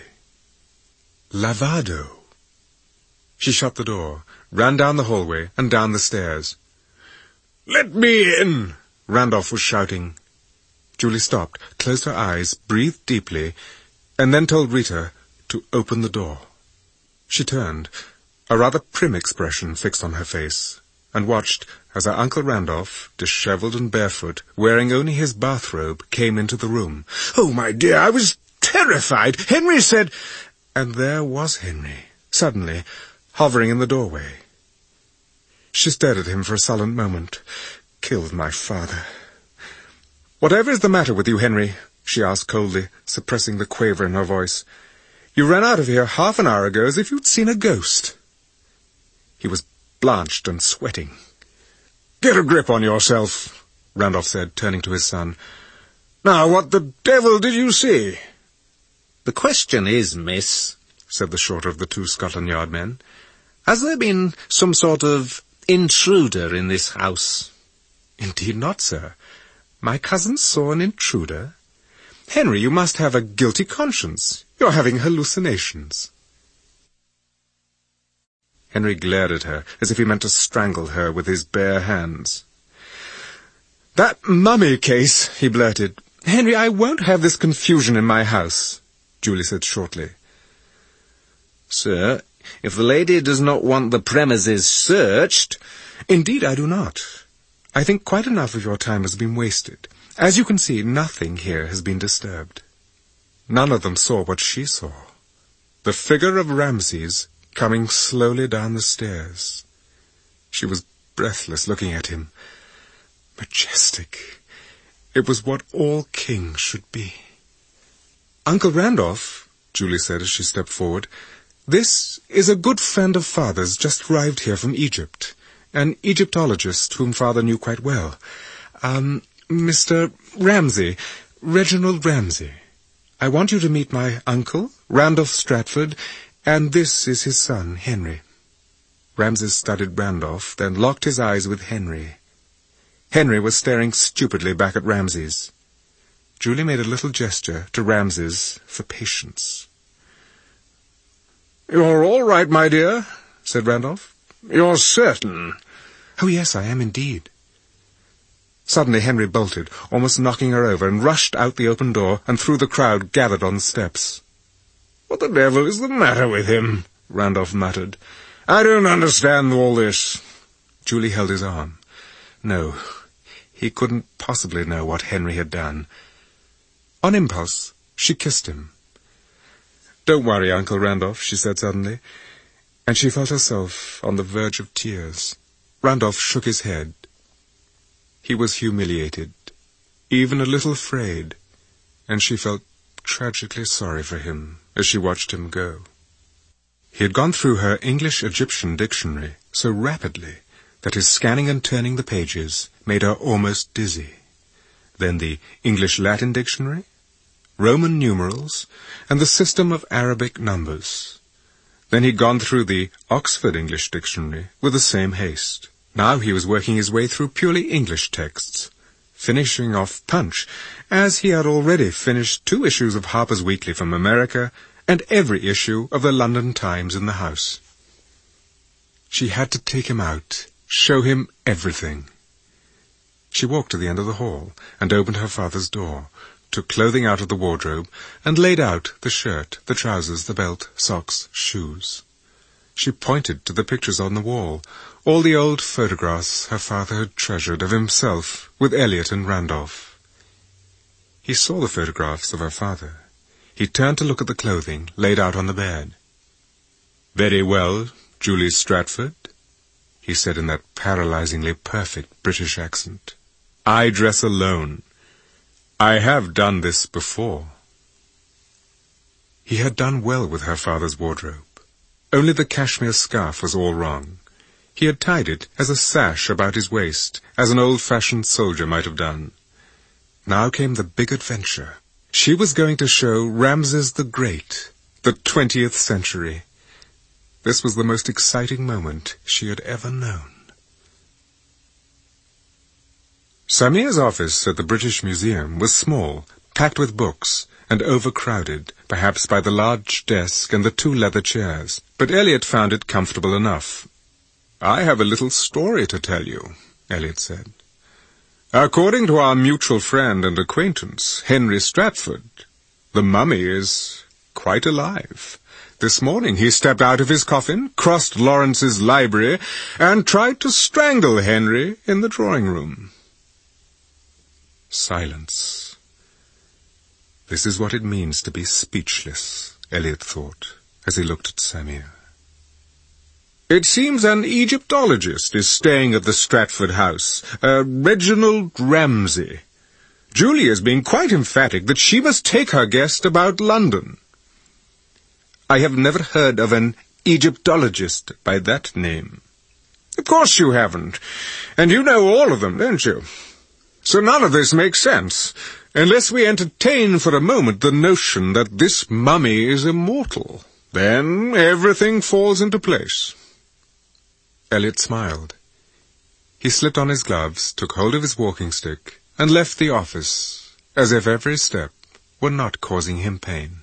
"Lavado." She shut the door, ran down the hallway and down the stairs. "Let me in!" Randolph was shouting. Julie stopped, closed her eyes, breathed deeply, and then told Rita to open the door. She turned, a rather prim expression fixed on her face, and watched as her Uncle Randolph, dishevelled and barefoot, wearing only his bathrobe, came into the room. "Oh, my dear, I was terrified. Henry said—" And there was Henry, suddenly, hovering in the doorway. She stared at him for a sullen moment. "Killed my father." "Whatever is the matter with you, Henry?" she asked coldly, suppressing the quaver in her voice. "You ran out of here half an hour ago as if you'd seen a ghost." He was blanched and sweating. "Get a grip on yourself," Randolph said, turning to his son. "Now, what the devil did you see?" "The question is, miss," said the shorter of the two Scotland Yard men, "has there been some sort of intruder in this house?" "Indeed not, sir. My cousin saw an intruder? Henry, you must have a guilty conscience. You're having hallucinations. Henry glared at her, as if he meant to strangle her with his bare hands. "That mummy case," he blurted. "Henry, I won't have this confusion in my house," Julie said shortly. "Sir, if the lady does not want the premises searched—" "Indeed I do not. I think quite enough of your time has been wasted. As you can see, nothing here has been disturbed." None of them saw what she saw. The figure of Ramses coming slowly down the stairs. She was breathless looking at him. Majestic. It was what all kings should be. "Uncle Randolph," Julie said as she stepped forward, "this is a good friend of Father's just arrived here from Egypt, an Egyptologist whom Father knew quite well. Um, Mister Ramsay, Reginald Ramsay. I want you to meet my uncle, Randolph Stratford, and this is his son, Henry." Ramses studied Randolph, then locked his eyes with Henry. Henry was staring stupidly back at Ramses. Julie made a little gesture to Ramses for patience. "You're all right, my dear," said Randolph. "You're certain?" "Oh, yes, I am indeed." Suddenly Henry bolted, almost knocking her over, and rushed out the open door and through the crowd gathered on the steps. "What the devil is the matter with him?" Randolph muttered. "I don't understand all this." Julie held his arm. No, he couldn't possibly know what Henry had done. On impulse, she kissed him. "Don't worry, Uncle Randolph," she said suddenly, and she felt herself on the verge of tears. Randolph shook his head. He was humiliated, even a little afraid, and she felt tragically sorry for him as she watched him go. He had gone through her English-Egyptian dictionary so rapidly that his scanning and turning the pages made her almost dizzy. Then the English-Latin dictionary, Roman numerals, and the system of Arabic numbers. Then he'd gone through the Oxford English Dictionary with the same haste. Now he was working his way through purely English texts, finishing off Punch, as he had already finished two issues of Harper's Weekly from America and every issue of the London Times in the house. She had to take him out, show him everything. She walked to the end of the hall and opened her father's door, took clothing out of the wardrobe, and laid out the shirt, the trousers, the belt, socks, shoes. She pointed to the pictures on the wall, all the old photographs her father had treasured of himself with Elliot and Randolph. He saw the photographs of her father. He turned to look at the clothing laid out on the bed. "Very well, Julie Stratford," he said in that paralyzingly perfect British accent. "I dress alone. I have done this before." He had done well with her father's wardrobe. Only the cashmere scarf was all wrong. He had tied it as a sash about his waist, as an old-fashioned soldier might have done. Now came the big adventure. She was going to show Ramses the Great, the twentieth century. This was the most exciting moment she had ever known. Samir's office at the British Museum was small, packed with books, and overcrowded, perhaps by the large desk and the two leather chairs, but Elliot found it comfortable enough. "I have a little story to tell you," Elliot said. "According to our mutual friend and acquaintance, Henry Stratford, the mummy is quite alive. This morning he stepped out of his coffin, crossed Lawrence's library, and tried to strangle Henry in the drawing room." Silence. This is what it means to be speechless, Elliot thought, as he looked at Samir. "It seems an Egyptologist is staying at the Stratford house, uh, Reginald Ramsay. Julie has been quite emphatic that she must take her guest about London." "I have never heard of an Egyptologist by that name." "Of course you haven't, and you know all of them, don't you? So none of this makes sense, unless we entertain for a moment the notion that this mummy is immortal. Then everything falls into place." Elliot smiled. He slipped on his gloves, took hold of his walking stick, and left the office, as if every step were not causing him pain.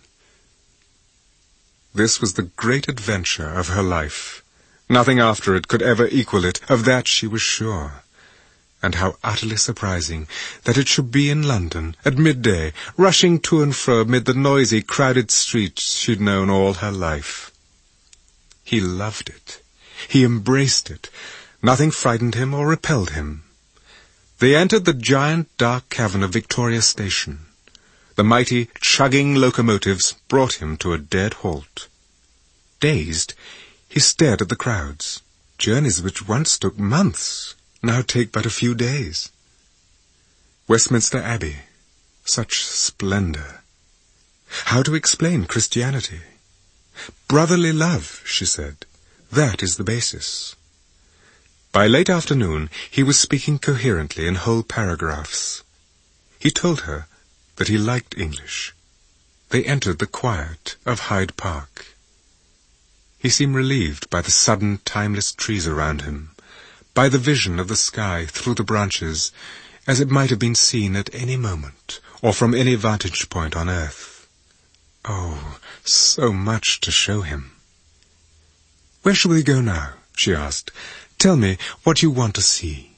This was the great adventure of her life. Nothing after it could ever equal it, of that she was sure. And how utterly surprising that it should be in London, at midday, rushing to and fro amid the noisy, crowded streets she'd known all her life. He loved it. He embraced it. Nothing frightened him or repelled him. They entered the giant dark cavern of Victoria Station. The mighty, chugging locomotives brought him to a dead halt. Dazed, he stared at the crowds. Journeys which once took months now take but a few days. Westminster Abbey, such splendor. How to explain Christianity? Brotherly love, she said. That is the basis. By late afternoon, he was speaking coherently in whole paragraphs. He told her that he liked English. They entered the quiet of Hyde Park. He seemed relieved by the sudden, timeless trees around him, by the vision of the sky through the branches, as it might have been seen at any moment, or from any vantage point on earth. Oh, so much to show him. "Where shall we go now?" she asked. "Tell me what you want to see."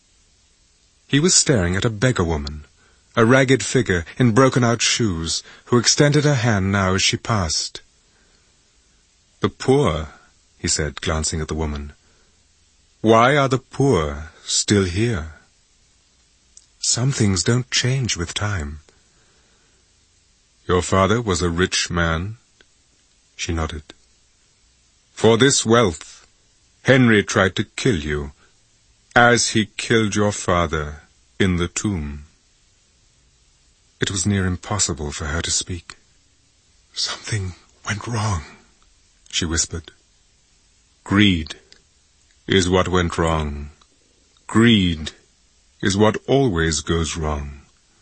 He was staring at a beggar woman, a ragged figure in broken-out shoes, who extended her hand now as she passed. "The poor," he said, glancing at the woman. "Why are the poor still here?" "Some things don't change with time." "Your father was a rich man?" She nodded. "For this wealth, Henry tried to kill you, as he killed your father in the tomb." It was near impossible for her to speak. "Something went wrong," she whispered. "Greed is what went wrong. Greed is what always goes wrong."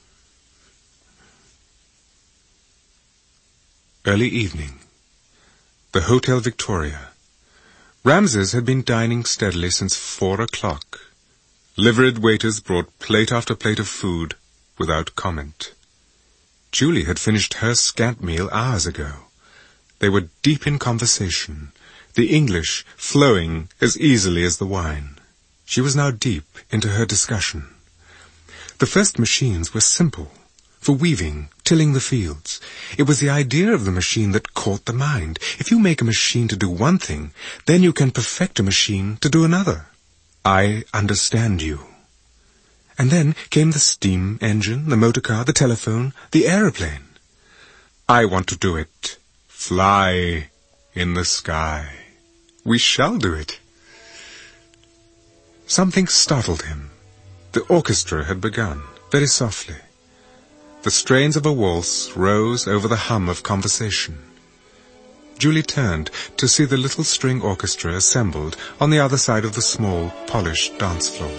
Early evening. The Hotel Victoria. Ramses had been dining steadily since four o'clock. Liveried waiters brought plate after plate of food without comment. Julie had finished her scant meal hours ago. They were deep in conversation, the English flowing as easily as the wine. She was now deep into her discussion. The first machines were simple, for weaving, tilling the fields. It was the idea of the machine that caught the mind. If you make a machine to do one thing, then you can perfect a machine to do another. I understand you. And then came the steam engine, the motor car, the telephone, the aeroplane. I want to do it. Fly in the sky. We shall do it. Something startled him. The orchestra had begun, very softly. The strains of a waltz rose over the hum of conversation. Julie turned to see the little string orchestra assembled on the other side of the small, polished dance floor.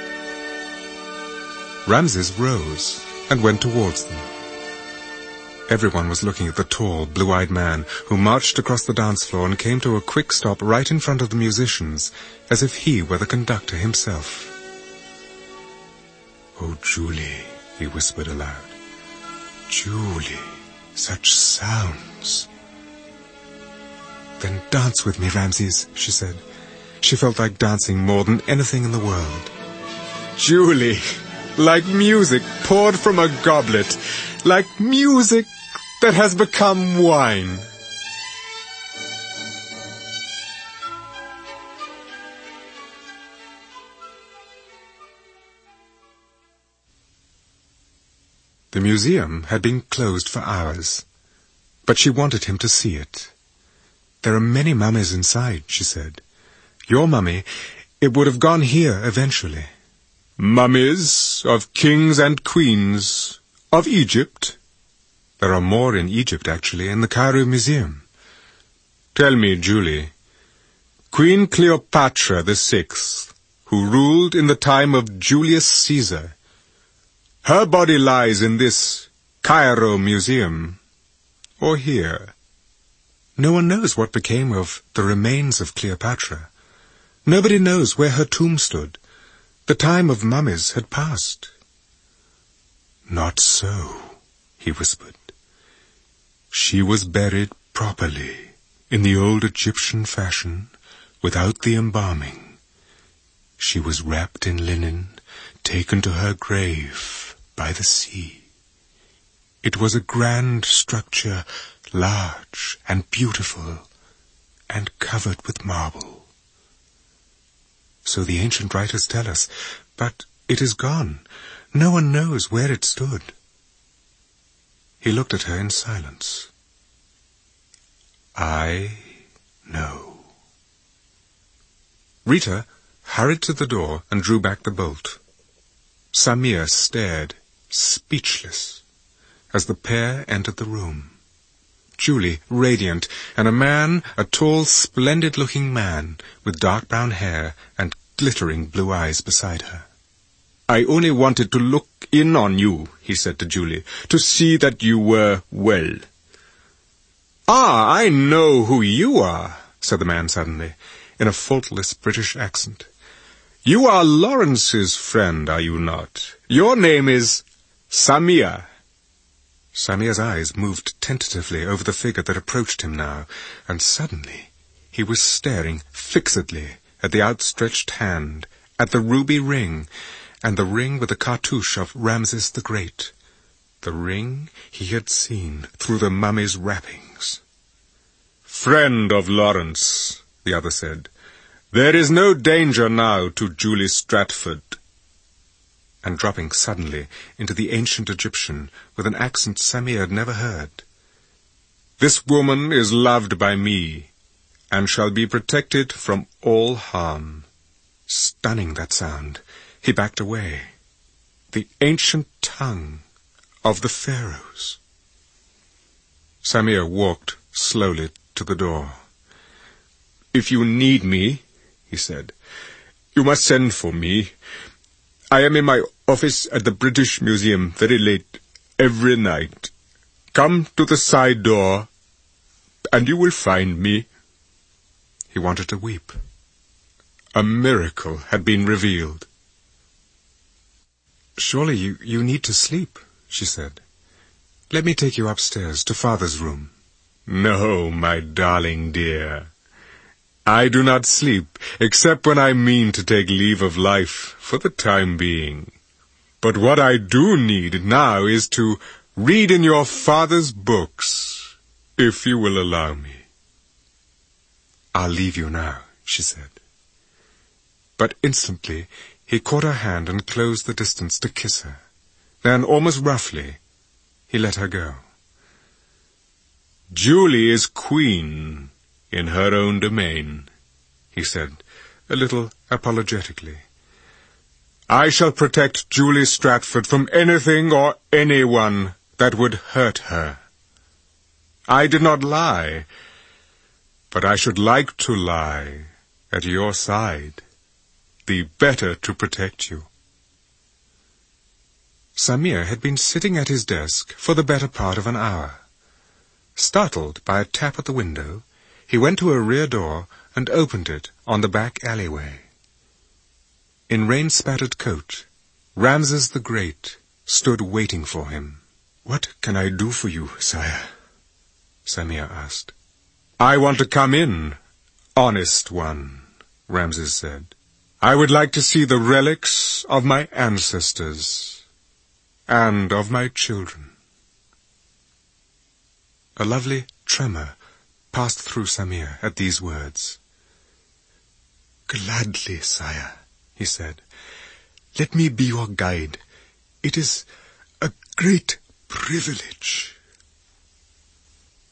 Ramses rose and went towards them. Everyone was looking at the tall, blue-eyed man who marched across the dance floor and came to a quick stop right in front of the musicians, as if he were the conductor himself. "Oh, Julie," he whispered aloud. "Julie, such sounds." "Then dance with me, Ramses," she said. She felt like dancing more than anything in the world. "Julie, like music poured from a goblet, like music that has become wine." The museum had been closed for hours, but she wanted him to see it. "There are many mummies inside," she said. "Your mummy, it would have gone here eventually." "Mummies of kings and queens of Egypt?" "There are more in Egypt, actually, in the Cairo Museum." "Tell me, Julie, Queen Cleopatra the Sixth, who ruled in the time of Julius Caesar, her body lies in this Cairo Museum, or here?" "No one knows what became of the remains of Cleopatra. Nobody knows where her tomb stood. The time of mummies had passed." Not so, he whispered. She was buried properly, in the old Egyptian fashion, without the embalming. She was wrapped in linen, taken to her grave by the sea. It was a grand structure, large and beautiful, and covered with marble. So the ancient writers tell us, but it is gone. No one knows where it stood. He looked at her in silence. I know. Rita hurried to the door and drew back the bolt. Samir stared, speechless, as the pair entered the room. Julie, radiant, and a man, a tall, splendid-looking man, with dark brown hair and glittering blue eyes beside her. "I only wanted to look in on you," he said to Julie, "to see that you were well." "Ah, I know who you are," said the man suddenly, in a faultless British accent. "You are Lawrence's friend, are you not? Your name is Samir." Samir's eyes moved tentatively over the figure that approached him now, and suddenly he was staring fixedly at the outstretched hand, at the ruby ring, and the ring with the cartouche of Ramses the Great, the ring he had seen through the mummy's wrappings. "Friend of Lawrence," the other said, "there is no danger now to Julie Stratford." And dropping suddenly into the ancient Egyptian with an accent Samir had never heard, "This woman is loved by me, and shall be protected from all harm." Stunning that sound, he backed away. The ancient tongue of the pharaohs. Samir walked slowly to the door. "If you need me," he said, "you must send for me. I am in my office at the British Museum very late every night. Come to the side door, and you will find me." He wanted to weep. A miracle had been revealed. "Surely you, you need to sleep," she said. "Let me take you upstairs to Father's room." "No, my darling dear. I do not sleep, except when I mean to take leave of life for the time being. But what I do need now is to read in your father's books, if you will allow me." "I'll leave you now," she said. But instantly he caught her hand and closed the distance to kiss her. Then, almost roughly, he let her go. "Julie is queen in her own domain," he said, a little apologetically. "I shall protect Julie Stratford from anything or anyone that would hurt her. I did not lie, but I should like to lie at your side, the better to protect you." Samir had been sitting at his desk for the better part of an hour. Startled by a tap at the window, he went to a rear door and opened it on the back alleyway. In rain-spattered coat, Ramses the Great stood waiting for him. "What can I do for you, sire?" Samir asked. "I want to come in, honest one," Ramses said. "I would like to see the relics of my ancestors and of my children." A lovely tremor passed through Samir at these words. "Gladly, sire," he said. "Let me be your guide. It is a great privilege."